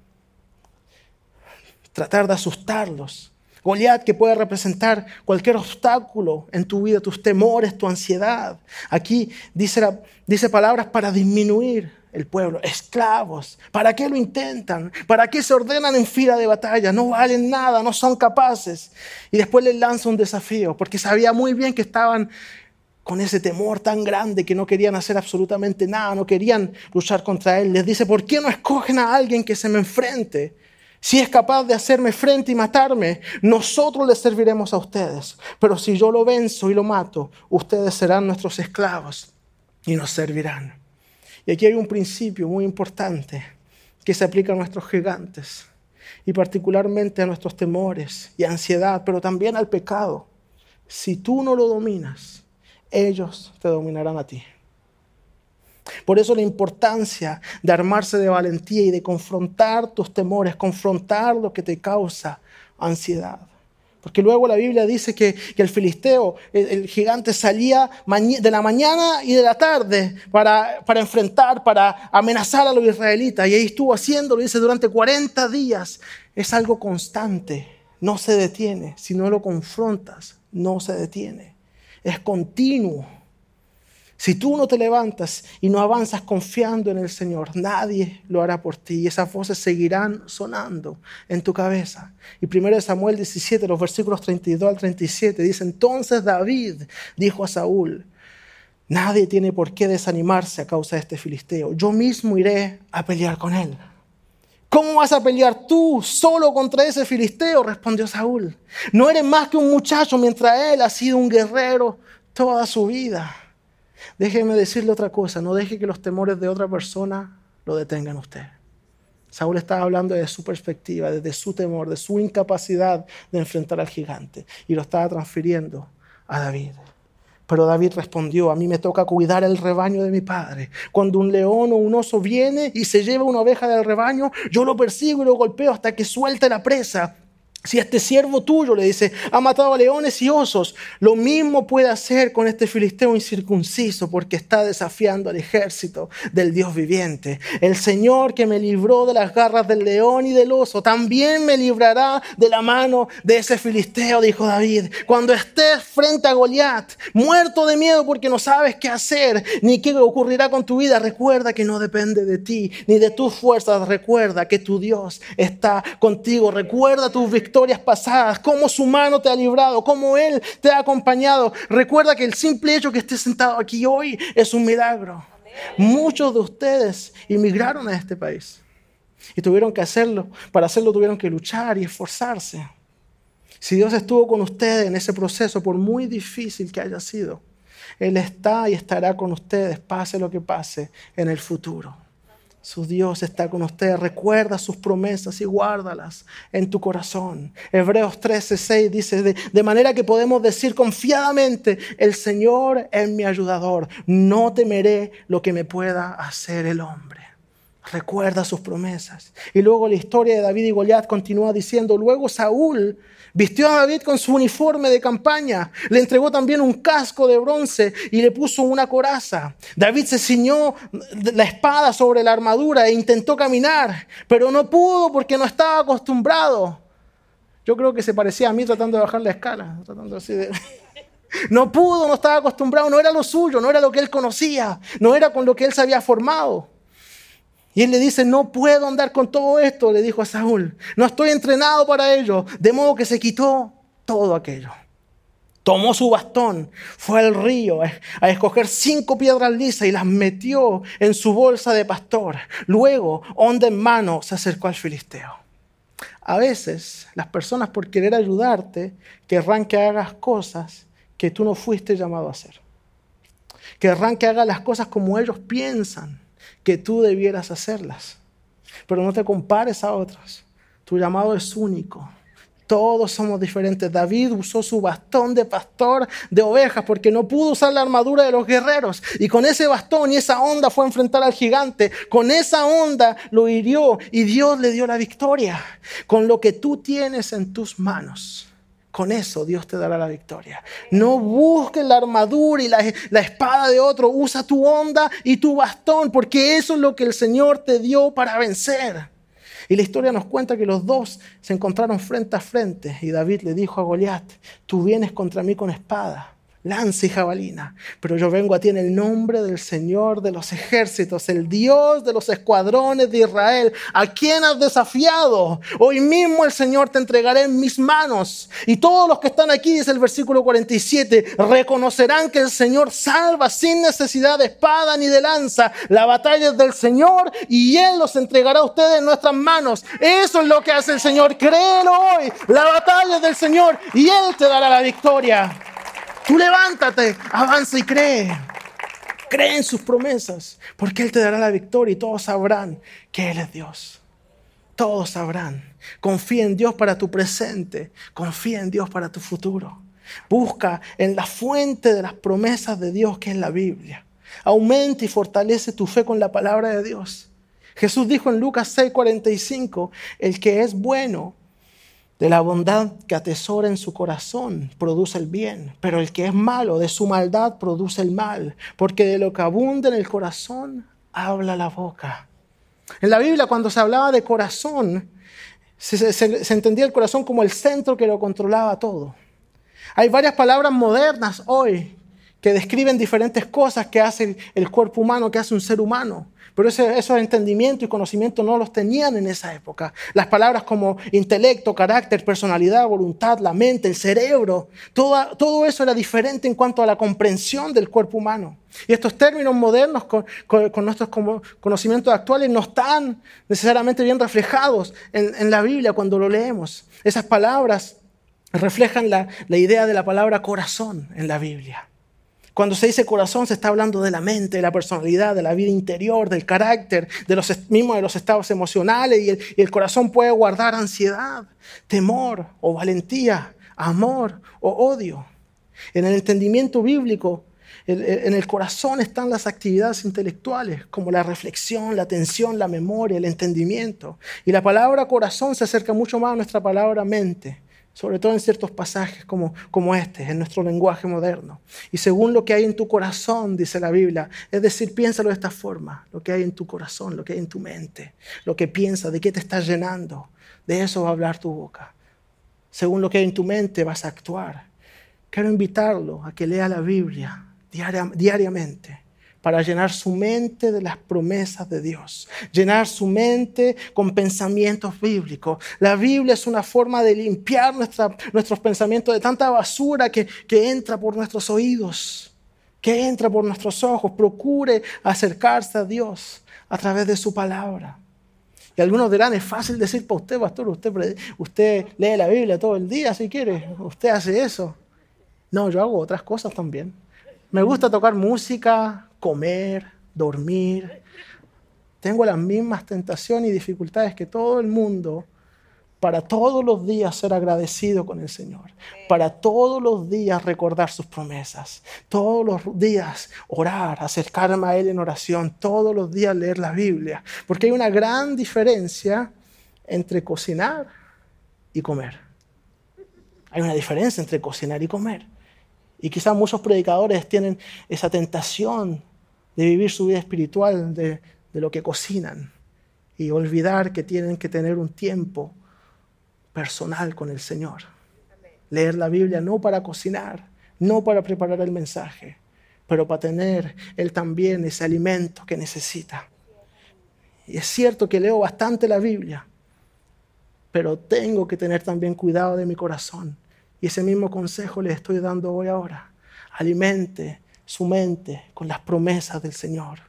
tratar de asustarlos. Goliat, que puede representar cualquier obstáculo en tu vida, tus temores, tu ansiedad. Aquí dice, la, dice palabras para disminuir el pueblo. Esclavos. ¿Para qué lo intentan? ¿Para qué se ordenan en fila de batalla? No valen nada, no son capaces. Y después les lanza un desafío, porque sabía muy bien que estaban con ese temor tan grande que no querían hacer absolutamente nada, no querían luchar contra él. Les dice, ¿por qué no escogen a alguien que se me enfrente? Si es capaz de hacerme frente y matarme, nosotros les serviremos a ustedes. Pero si yo lo venzo y lo mato, ustedes serán nuestros esclavos y nos servirán. Y aquí hay un principio muy importante que se aplica a nuestros gigantes y particularmente a nuestros temores y ansiedad, pero también al pecado. Si tú no lo dominas, ellos te dominarán a ti. Por eso la importancia de armarse de valentía y de confrontar tus temores, confrontar lo que te causa ansiedad. Porque luego la Biblia dice que, que el filisteo, el, el gigante, salía de la mañana y de la tarde para, para enfrentar, para amenazar a los israelitas. Y ahí estuvo haciéndolo, dice, durante cuarenta días. Es algo constante, no se detiene. Si no lo confrontas, no se detiene. Es continuo. Si tú no te levantas y no avanzas confiando en el Señor, nadie lo hará por ti. Y esas voces seguirán sonando en tu cabeza. Y primero de Samuel diecisiete, los versículos treinta y dos al treinta y siete, dice, entonces David dijo a Saúl, nadie tiene por qué desanimarse a causa de este filisteo. Yo mismo iré a pelear con él. ¿Cómo vas a pelear tú solo contra ese filisteo? Respondió Saúl. No eres más que un muchacho mientras él ha sido un guerrero toda su vida. Déjeme decirle otra cosa, no deje que los temores de otra persona lo detengan a usted. Saúl estaba hablando desde su perspectiva, desde su temor, de su incapacidad de enfrentar al gigante y lo estaba transfiriendo a David. Pero David respondió, a mí me toca cuidar el rebaño de mi padre. Cuando un león o un oso viene y se lleva una oveja del rebaño, yo lo persigo y lo golpeo hasta que suelte la presa. Si este siervo tuyo, le dice, ha matado a leones y osos, lo mismo puede hacer con este filisteo incircunciso porque está desafiando al ejército del Dios viviente. El Señor que me libró de las garras del león y del oso, también me librará de la mano de ese filisteo, dijo David. Cuando estés frente a Goliat, muerto de miedo porque no sabes qué hacer, ni qué ocurrirá con tu vida, recuerda que no depende de ti, ni de tus fuerzas. Recuerda que tu Dios está contigo. Recuerda tus victorias. Historias pasadas, cómo su mano te ha librado, cómo Él te ha acompañado. Recuerda que el simple hecho que estés sentado aquí hoy es un milagro. Muchos de ustedes inmigraron a este país y tuvieron que hacerlo. Para hacerlo tuvieron que luchar y esforzarse. Si Dios estuvo con ustedes en ese proceso, por muy difícil que haya sido, Él está y estará con ustedes, pase lo que pase en el futuro. Su Dios está con ustedes. Recuerda sus promesas y guárdalas en tu corazón. Hebreos trece seis dice, de, de manera que podemos decir confiadamente, el Señor es mi ayudador. No temeré lo que me pueda hacer el hombre. Recuerda sus promesas. Y luego la historia de David y Goliat continúa diciendo, luego Saúl vistió a David con su uniforme de campaña, le entregó también un casco de bronce y le puso una coraza. David se ciñó la espada sobre la armadura e intentó caminar, pero no pudo porque no estaba acostumbrado. Yo creo que se parecía a mí tratando de bajar la escala, tratando así de... No pudo, no estaba acostumbrado, no era lo suyo, no era lo que él conocía, no era con lo que él se había formado. Y él le dice, no puedo andar con todo esto, le dijo a Saúl. No estoy entrenado para ello. De modo que se quitó todo aquello. Tomó su bastón, fue al río a escoger cinco piedras lisas y las metió en su bolsa de pastor. Luego, honda en mano, se acercó al filisteo. A veces, las personas por querer ayudarte querrán que hagas cosas que tú no fuiste llamado a hacer. Querrán que hagas las cosas como ellos piensan que tú debieras hacerlas. Pero no te compares a otros. Tu llamado es único. Todos somos diferentes. David usó su bastón de pastor de ovejas porque no pudo usar la armadura de los guerreros. Y con ese bastón y esa honda fue a enfrentar al gigante. Con esa honda lo hirió y Dios le dio la victoria. Con lo que tú tienes en tus manos, con eso Dios te dará la victoria. No busques la armadura y la, la espada de otro. Usa tu honda y tu bastón, porque eso es lo que el Señor te dio para vencer. Y la historia nos cuenta que los dos se encontraron frente a frente. Y David le dijo a Goliat, tú vienes contra mí con espada, lanza y jabalina, pero yo vengo a ti en el nombre del Señor de los ejércitos, el Dios de los escuadrones de Israel, a quien has desafiado. Hoy mismo el Señor te entregará en mis manos. Y todos los que están aquí, dice el versículo cuarenta y siete, reconocerán que el Señor salva sin necesidad de espada ni de lanza. La batalla es del Señor y Él los entregará a ustedes en nuestras manos. Eso es lo que hace el Señor. Créelo hoy. La batalla es del Señor y Él te dará la victoria. Tú levántate, avanza y cree. Cree en sus promesas, porque Él te dará la victoria y todos sabrán que Él es Dios. Todos sabrán. Confía en Dios para tu presente. Confía en Dios para tu futuro. Busca en la fuente de las promesas de Dios, que es la Biblia. Aumenta y fortalece tu fe con la palabra de Dios. Jesús dijo en Lucas seis cuarenta y cinco, el que es bueno, de la bondad que atesora en su corazón, produce el bien. Pero el que es malo, de su maldad, produce el mal. Porque de lo que abunda en el corazón, habla la boca. En la Biblia, cuando se hablaba de corazón, se, se, se entendía el corazón como el centro que lo controlaba todo. Hay varias palabras modernas hoy que describen diferentes cosas que hace el, el cuerpo humano, que hace un ser humano. Pero ese, esos entendimientos y conocimientos no los tenían en esa época. Las palabras como intelecto, carácter, personalidad, voluntad, la mente, el cerebro, todo, todo eso era diferente en cuanto a la comprensión del cuerpo humano. Y estos términos modernos con, con, con nuestros conocimientos actuales no están necesariamente bien reflejados en, en la Biblia cuando lo leemos. Esas palabras reflejan la, la idea de la palabra corazón en la Biblia. Cuando se dice corazón, se está hablando de la mente, de la personalidad, de la vida interior, del carácter, de los mismos de los estados emocionales. Y el, y el corazón puede guardar ansiedad, temor o valentía, amor o odio. En el entendimiento bíblico, el, el, en el corazón están las actividades intelectuales, como la reflexión, la atención, la memoria, el entendimiento. Y la palabra corazón se acerca mucho más a nuestra palabra mente, sobre todo en ciertos pasajes como, como este, en nuestro lenguaje moderno. Y según lo que hay en tu corazón, dice la Biblia, es decir, piénsalo de esta forma, lo que hay en tu corazón, lo que hay en tu mente, lo que piensas, de qué te estás llenando, de eso va a hablar tu boca. Según lo que hay en tu mente, vas a actuar. Quiero invitarlo a que lea la Biblia diaria, diariamente, para llenar su mente de las promesas de Dios, llenar su mente con pensamientos bíblicos. La Biblia es una forma de limpiar nuestra, nuestros pensamientos de tanta basura que, que entra por nuestros oídos. que entra por nuestros ojos. Procure acercarse a Dios a través de su palabra. Y algunos dirán, es fácil decir para usted, pastor, usted, usted lee la Biblia todo el día si quiere, usted hace eso. No, yo hago otras cosas también. Me gusta tocar música, comer, dormir. Tengo las mismas tentaciones y dificultades que todo el mundo para todos los días ser agradecido con el Señor, para todos los días recordar sus promesas, todos los días orar, acercarme a Él en oración, todos los días leer la Biblia, porque hay una gran diferencia entre cocinar y comer. Hay una diferencia entre cocinar y comer. Y quizás muchos predicadores tienen esa tentación de vivir su vida espiritual de, de lo que cocinan y olvidar que tienen que tener un tiempo personal con el Señor. Leer la Biblia no para cocinar, no para preparar el mensaje, pero para tener Él también ese alimento que necesita. Y es cierto que leo bastante la Biblia, pero tengo que tener también cuidado de mi corazón. Y ese mismo consejo les estoy dando hoy ahora. Alimente su mente con las promesas del Señor.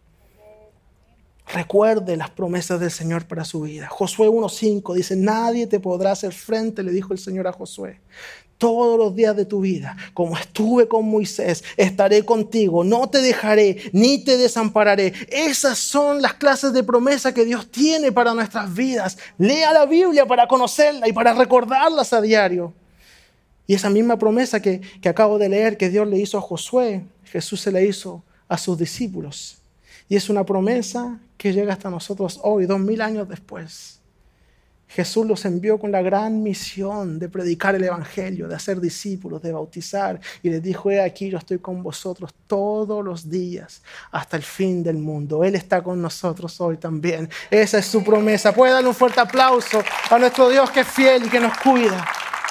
Recuerde las promesas del Señor para su vida. Josué uno cinco dice, nadie te podrá hacer frente, le dijo el Señor a Josué. Todos los días de tu vida, como estuve con Moisés, estaré contigo, no te dejaré ni te desampararé. Esas son las clases de promesa que Dios tiene para nuestras vidas. Lea la Biblia para conocerla y para recordarlas a diario. Y esa misma promesa que, que acabo de leer que Dios le hizo a Josué, Jesús se la hizo a sus discípulos. Y es una promesa que llega hasta nosotros hoy, dos mil años después. Jesús los envió con la gran misión de predicar el evangelio, de hacer discípulos, de bautizar. Y les dijo, he aquí, yo estoy con vosotros todos los días hasta el fin del mundo. Él está con nosotros hoy también. Esa es su promesa. Puede darle un fuerte aplauso a nuestro Dios que es fiel y que nos cuida.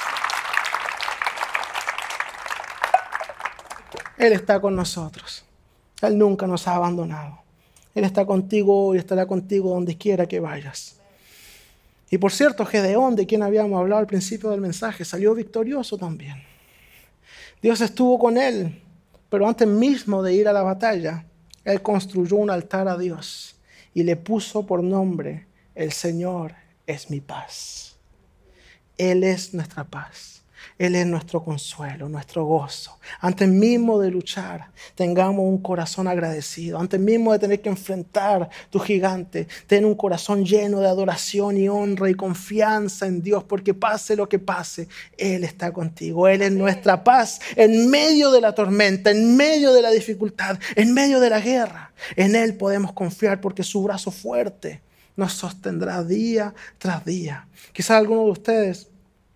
Él está con nosotros. Él nunca nos ha abandonado. Él está contigo hoy, estará contigo donde quiera que vayas. Y por cierto, Gedeón, de quien habíamos hablado al principio del mensaje, salió victorioso también. Dios estuvo con él, pero antes mismo de ir a la batalla, él construyó un altar a Dios y le puso por nombre, el Señor es mi paz. Él es nuestra paz. Él es nuestro consuelo, nuestro gozo. Antes mismo de luchar, tengamos un corazón agradecido. Antes mismo de tener que enfrentar tu gigante, ten un corazón lleno de adoración y honra y confianza en Dios, porque pase lo que pase, Él está contigo. Él es nuestra paz en medio de la tormenta, en medio de la dificultad, en medio de la guerra. En Él podemos confiar porque su brazo fuerte nos sostendrá día tras día. Quizás algunos de ustedes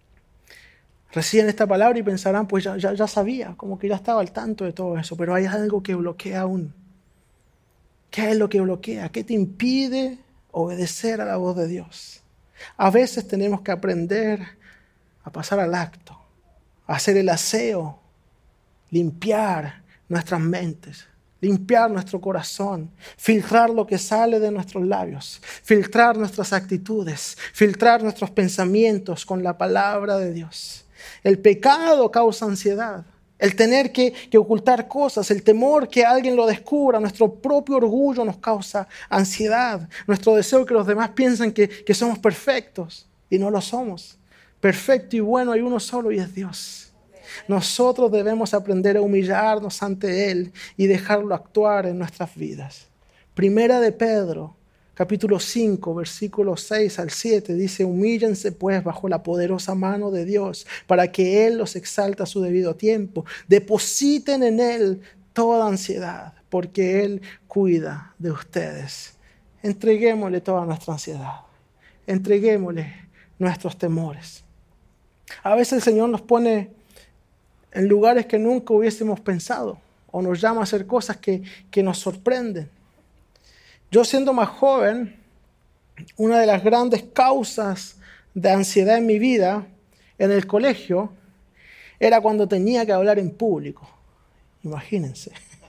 reciben esta palabra y pensarán, pues ya, ya, ya sabía, como que ya estaba al tanto de todo eso, pero hay algo que bloquea aún. ¿Qué es lo que bloquea? ¿Qué te impide obedecer a la voz de Dios? A veces tenemos que aprender a pasar al acto, a hacer el aseo, limpiar nuestras mentes, limpiar nuestro corazón, filtrar lo que sale de nuestros labios, filtrar nuestras actitudes, filtrar nuestros pensamientos con la palabra de Dios. El pecado causa ansiedad. El tener que, que ocultar cosas, el temor que alguien lo descubra, nuestro propio orgullo nos causa ansiedad. Nuestro deseo que los demás piensen que, que somos perfectos y no lo somos. Perfecto y bueno hay uno solo y es Dios. Nosotros debemos aprender a humillarnos ante Él y dejarlo actuar en nuestras vidas. Primera de Pedro, capítulo cinco, versículos seis al siete, dice, humíllense pues bajo la poderosa mano de Dios, para que Él los exalte a su debido tiempo. Depositen en Él toda ansiedad, porque Él cuida de ustedes. Entreguémosle toda nuestra ansiedad. Entreguémosle nuestros temores. A veces el Señor nos pone en lugares que nunca hubiésemos pensado, o nos llama a hacer cosas que, que nos sorprenden. Yo siendo más joven, una de las grandes causas de ansiedad en mi vida, en el colegio, era cuando tenía que hablar en público. Imagínense.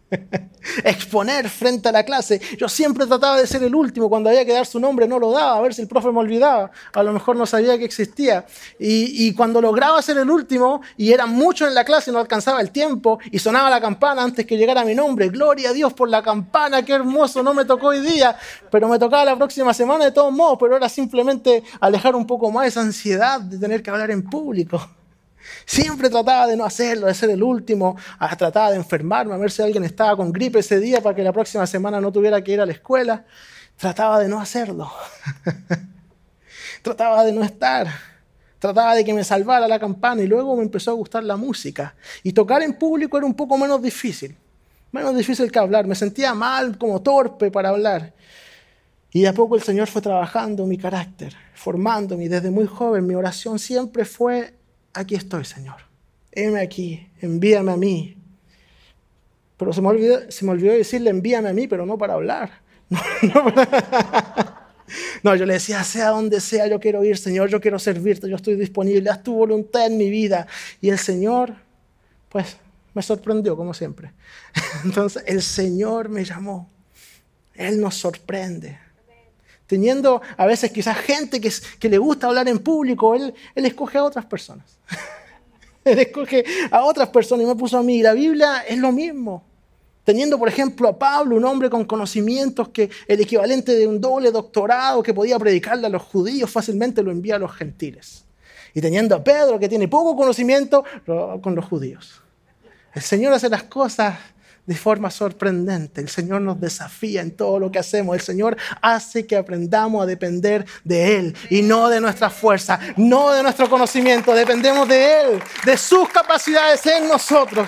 exponer frente a la clase. Yo siempre trataba de ser el último. Cuando había que dar su nombre no lo daba, a ver si el profe me olvidaba. A lo mejor no sabía que existía. Y, y cuando lograba ser el último, y eran muchos en la clase y no alcanzaba el tiempo, y sonaba la campana antes que llegara mi nombre. Gloria a Dios por la campana, qué hermoso, no me tocó hoy día, pero me tocaba la próxima semana de todos modos, pero era simplemente alejar un poco más esa ansiedad de tener que hablar en público. Siempre trataba de no hacerlo, de ser el último, trataba de enfermarme, a ver si alguien estaba con gripe ese día para que la próxima semana no tuviera que ir a la escuela. Trataba de no hacerlo. Trataba de no estar. Trataba de que me salvara la campana y luego me empezó a gustar la música. Y tocar en público era un poco menos difícil, menos difícil que hablar. Me sentía mal, como torpe para hablar. Y de a poco el Señor fue trabajando mi carácter, formándome. Y desde muy joven mi oración siempre fue: aquí estoy, Señor. Heme aquí, envíame a mí. Pero se me olvidó, se me olvidó decirle envíame a mí, pero no para hablar. No, no, para... no, yo le decía, sea donde sea, yo quiero ir, Señor, yo quiero servirte, yo estoy disponible, haz tu voluntad en mi vida. Y el Señor, pues, me sorprendió, como siempre. Entonces, el Señor me llamó. Él nos sorprende. Teniendo a veces quizás gente que, que le gusta hablar en público, él, él escoge a otras personas. Él escoge a otras personas y me puso a mí. La Biblia es lo mismo. Teniendo, por ejemplo, a Pablo, un hombre con conocimientos, que el equivalente de un doble doctorado, que podía predicarle a los judíos, fácilmente lo envía a los gentiles. Y teniendo a Pedro, que tiene poco conocimiento, con los judíos. El Señor hace las cosas de forma sorprendente. El Señor nos desafía en todo lo que hacemos. El Señor hace que aprendamos a depender de Él y no de nuestra fuerza, no de nuestro conocimiento. Dependemos de Él, de sus capacidades en nosotros.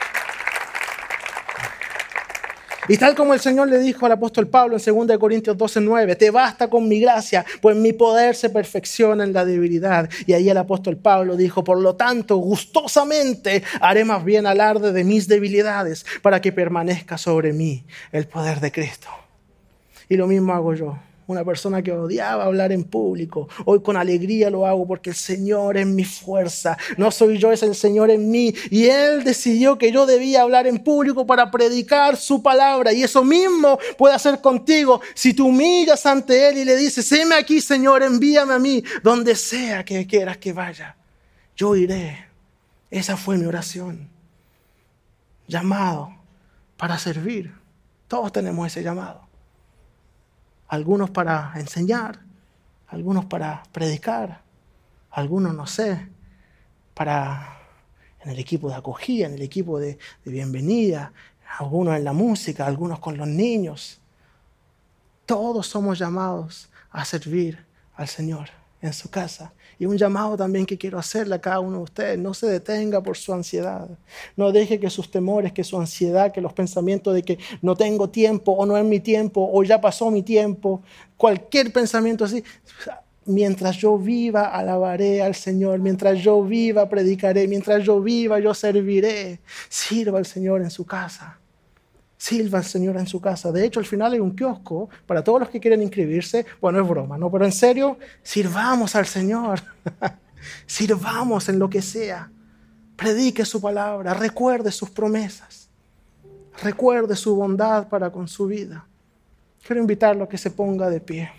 Y tal como el Señor le dijo al apóstol Pablo en segunda de Corintios doce nueve, te basta con mi gracia, pues mi poder se perfecciona en la debilidad. Y ahí el apóstol Pablo dijo, por lo tanto, gustosamente haré más bien alarde de mis debilidades para que permanezca sobre mí el poder de Cristo. Y lo mismo hago yo. Una persona que odiaba hablar en público, hoy con alegría lo hago porque el Señor es mi fuerza. No soy yo, es el Señor en mí. Y Él decidió que yo debía hablar en público para predicar su palabra. Y eso mismo puede hacer contigo si tú humillas ante Él y le dices, heme aquí, Señor, envíame a mí, donde sea que quieras que vaya. Yo iré. Esa fue mi oración. Llamado para servir. Todos tenemos ese llamado. Algunos para enseñar, algunos para predicar, algunos, no sé, para en el equipo de acogida, en el equipo de, de bienvenida, algunos en la música, algunos con los niños. Todos somos llamados a servir al Señor en su casa. Y un llamado también que quiero hacerle a cada uno de ustedes: no se detenga por su ansiedad. No deje que sus temores, que su ansiedad, que los pensamientos de que no tengo tiempo o no es mi tiempo o ya pasó mi tiempo, cualquier pensamiento así, mientras yo viva alabaré al Señor, mientras yo viva predicaré, mientras yo viva yo serviré. Sirva al Señor en su casa. Sirva al Señor en su casa. De hecho, al final hay un kiosco para todos los que quieren inscribirse. Bueno, es broma, ¿no? Pero en serio, sirvamos al Señor. Sirvamos en lo que sea. Predique su palabra. Recuerde sus promesas. Recuerde su bondad para con su vida. Quiero invitarlo a que se ponga de pie.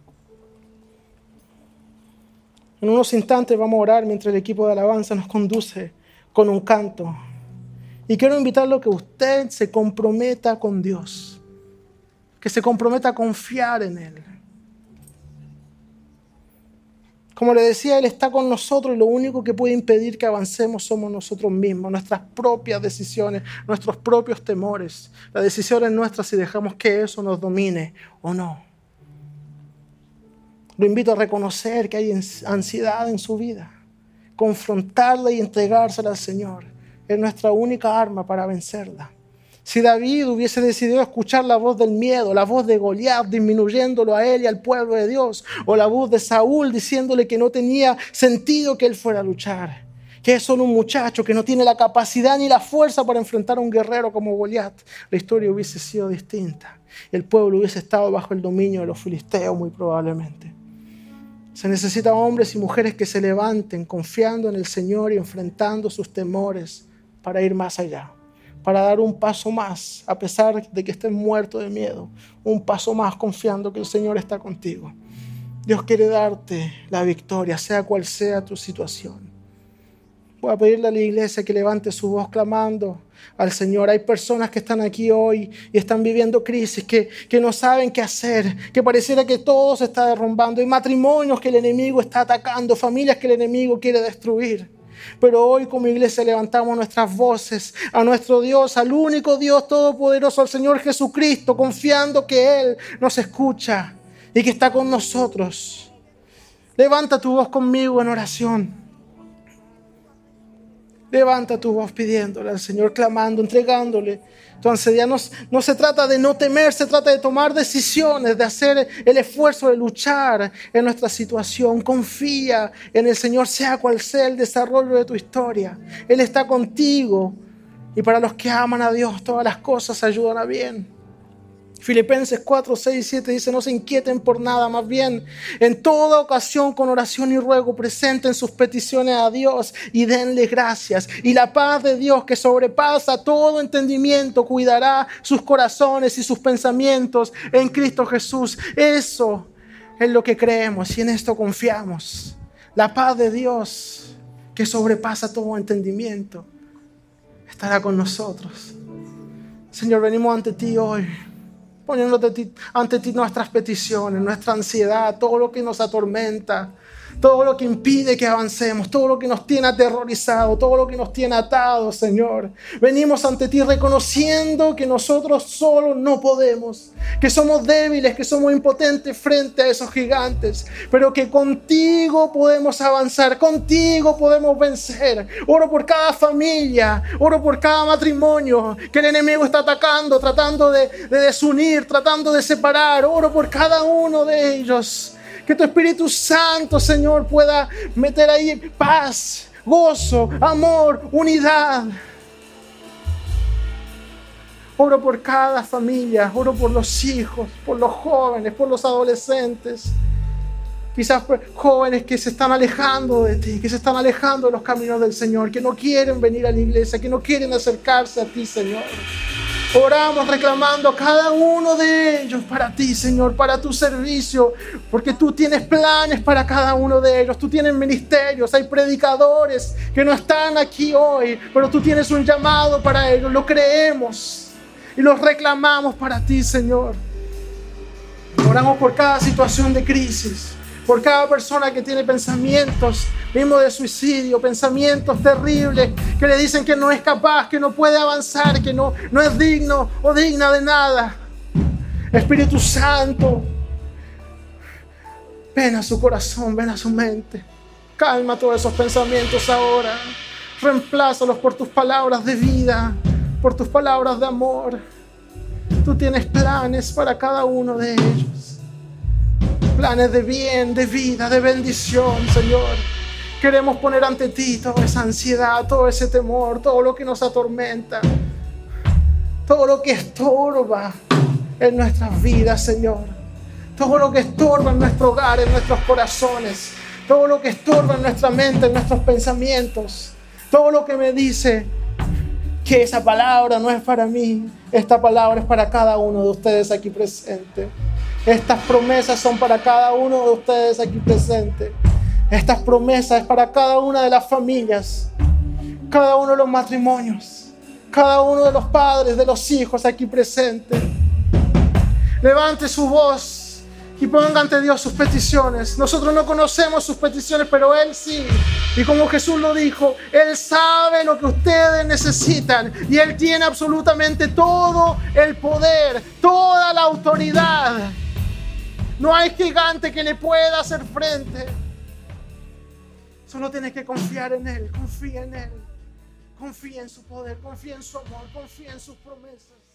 En unos instantes vamos a orar mientras el equipo de alabanza nos conduce con un canto. Y quiero invitarlo a que usted se comprometa con Dios, que se comprometa a confiar en Él. Como le decía, Él está con nosotros y lo único que puede impedir que avancemos somos nosotros mismos, nuestras propias decisiones, nuestros propios temores. La decisión es nuestra si dejamos que eso nos domine o no. Lo invito a reconocer que hay ansiedad en su vida, confrontarla y entregársela al Señor. Es nuestra única arma para vencerla. Si David hubiese decidido escuchar la voz del miedo, la voz de Goliat disminuyéndolo a él y al pueblo de Dios, o la voz de Saúl diciéndole que no tenía sentido que él fuera a luchar, que es solo un muchacho que no tiene la capacidad ni la fuerza para enfrentar a un guerrero como Goliat, la historia hubiese sido distinta. El pueblo hubiese estado bajo el dominio de los filisteos muy probablemente. Se necesitan hombres y mujeres que se levanten confiando en el Señor y enfrentando sus temores para ir más allá, para dar un paso más, a pesar de que estés muerto de miedo, un paso más confiando que el Señor está contigo. Dios quiere darte la victoria, sea cual sea tu situación. Voy a pedirle a la iglesia que levante su voz clamando al Señor. Hay personas que están aquí hoy y están viviendo crisis, que, que no saben qué hacer, que pareciera que todo se está derrumbando. Hay matrimonios que el enemigo está atacando, familias que el enemigo quiere destruir. Pero hoy como iglesia levantamos nuestras voces a nuestro Dios, al único Dios todopoderoso, al Señor Jesucristo, confiando que Él nos escucha y que está con nosotros. Levanta tu voz conmigo en oración. Levanta tu voz pidiéndole al Señor, clamando, entregándole tu ansiedad. No, no se trata de no temer, se trata de tomar decisiones, de hacer el esfuerzo de luchar en nuestra situación. Confía en el Señor, sea cual sea el desarrollo de tu historia. Él está contigo. Y para los que aman a Dios, todas las cosas ayudan a bien. Filipenses cuatro, seis y siete dice: no se inquieten por nada, más bien en toda ocasión con oración y ruego presenten sus peticiones a Dios y denle gracias. Y la paz de Dios, que sobrepasa todo entendimiento, cuidará sus corazones y sus pensamientos en Cristo Jesús. Eso es lo que creemos y en esto confiamos. La paz de Dios, que sobrepasa todo entendimiento, estará con nosotros. Señor, venimos ante ti hoy, poniendo ante ti nuestras peticiones, nuestra ansiedad, todo lo que nos atormenta, todo lo que impide que avancemos, todo lo que nos tiene aterrorizado, todo lo que nos tiene atados, Señor. Venimos ante ti reconociendo que nosotros solos no podemos, que somos débiles, que somos impotentes frente a esos gigantes, pero que contigo podemos avanzar, contigo podemos vencer. Oro por cada familia, oro por cada matrimonio que el enemigo está atacando, tratando de, de desunir, tratando de separar. Oro por cada uno de ellos. Que tu Espíritu Santo, Señor, pueda meter ahí paz, gozo, amor, unidad. Oro por cada familia, oro por los hijos, por los jóvenes, por los adolescentes. Quizás jóvenes que se están alejando de ti, que se están alejando de los caminos del Señor, que no quieren venir a la iglesia, que no quieren acercarse a ti, Señor. Oramos reclamando a cada uno de ellos para ti, Señor, para tu servicio, porque tú tienes planes para cada uno de ellos. Tú tienes ministerios, hay predicadores que no están aquí hoy, pero tú tienes un llamado para ellos. Lo creemos y los reclamamos para ti, Señor. Oramos por cada situación de crisis, por cada persona que tiene pensamientos mismo de suicidio, pensamientos terribles que le dicen que no es capaz, que no puede avanzar, que no, no es digno o digna de nada. Espíritu Santo, ven a su corazón, ven a su mente. Calma todos esos pensamientos ahora. Reemplázalos por tus palabras de vida, por tus palabras de amor. Tú tienes planes para cada uno de ellos. Planes de bien, de vida, de bendición, Señor. Queremos poner ante ti toda esa ansiedad, todo ese temor, todo lo que nos atormenta, todo lo que estorba en nuestras vidas, Señor. Todo lo que estorba en nuestro hogar, en nuestros corazones, todo lo que estorba en nuestra mente, en nuestros pensamientos, todo lo que me dice que esa palabra no es para mí. Esta palabra es para cada uno de ustedes aquí presentes. Estas promesas son para cada uno de ustedes aquí presentes. Estas promesas es para cada una de las familias, cada uno de los matrimonios, cada uno de los padres, de los hijos aquí presentes. Levante su voz y ponga ante Dios sus peticiones. Nosotros no conocemos sus peticiones, pero Él sí. Y como Jesús lo dijo, Él sabe lo que ustedes necesitan y Él tiene absolutamente todo el poder, toda la autoridad. No hay gigante que le pueda hacer frente. Solo tienes que confiar en Él, confía en Él, confía en su poder, confía en su amor, confía en sus promesas.